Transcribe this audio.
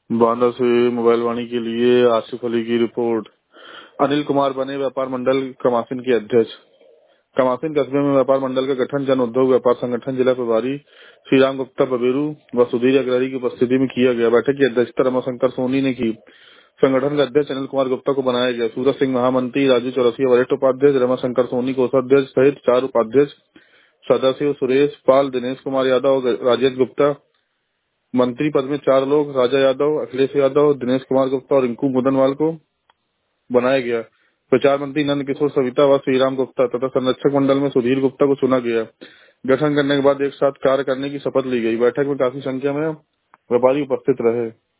बांदा से मोबाइल वाणी के लिए आसिफ अली की रिपोर्ट। अनिल कुमार बने व्यापार मंडल कमासिन के अध्यक्ष। कमासिन कस्बे में व्यापार मंडल का गठन जन उद्योग व्यापार संगठन जिला प्रभारी श्री राम गुप्ता बबेरू व सुधीर अग्रहरी की उपस्थिति में किया गया। बैठक की अध्यक्षता रमाशंकर सोनी ने की। संगठन का अध्यक्ष अनिल कुमार गुप्ता को बनाया गया। सूरज सिंह महामंत्री, राजू चौरसिया वरिष्ठ उपाध्यक्ष, रमाशंकर सोनी कोषाध्यक्ष सहित 4 उपाध्यक्ष सदस्य सुरेश पाल, दिनेश कुमार यादव, राजेश गुप्ता। मंत्री पद में 4 लोग राजा यादव, अखिलेश यादव, दिनेश कुमार गुप्ता और रिंकू मुदनवाल को बनाया गया। प्रचार मंत्री नंद किशोर सविता व श्रीराम गुप्ता तथा संरक्षक मंडल में सुधीर गुप्ता को चुना गया। गठन करने के बाद एक साथ कार्य करने की शपथ ली गई। बैठक में काफी संख्या में व्यापारी उपस्थित रहे।